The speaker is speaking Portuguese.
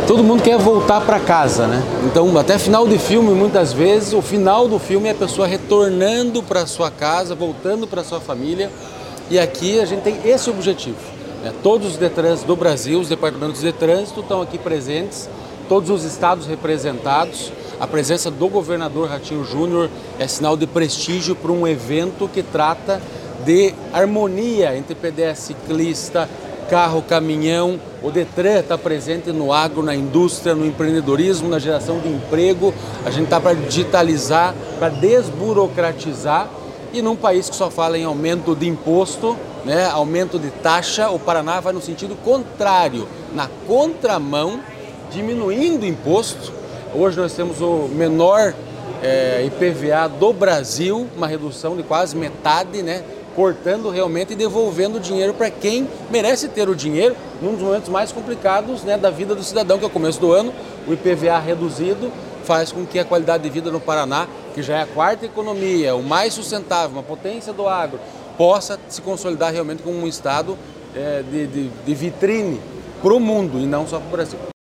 Todo mundo quer voltar para casa, né? Então, até final de filme, muitas vezes, o final do filme é a pessoa retornando para sua casa, voltando para sua família. E aqui a gente tem esse objetivo, né? Todos os Detrans do Brasil, os departamentos de trânsito estão aqui presentes, todos os estados representados. A presença do governador Ratinho Júnior é sinal de prestígio para um evento que trata de harmonia entre pedestre, ciclista, carro, caminhão. O Detran está presente no agro, na indústria, no empreendedorismo, na geração de emprego. A gente está para digitalizar, para desburocratizar. E num país que só fala em aumento de imposto, né, aumento de taxa, o Paraná vai no sentido contrário, na contramão, diminuindo o imposto. Hoje nós temos o menor IPVA do Brasil, uma redução de quase metade, né? Cortando realmente e devolvendo dinheiro para quem merece ter o dinheiro num dos momentos mais complicados, né, da vida do cidadão, que é o começo do ano. O IPVA reduzido faz com que a qualidade de vida no Paraná, que já é a quarta economia, o mais sustentável, uma potência do agro, possa se consolidar realmente como um estado de vitrine para o mundo e não só para o Brasil.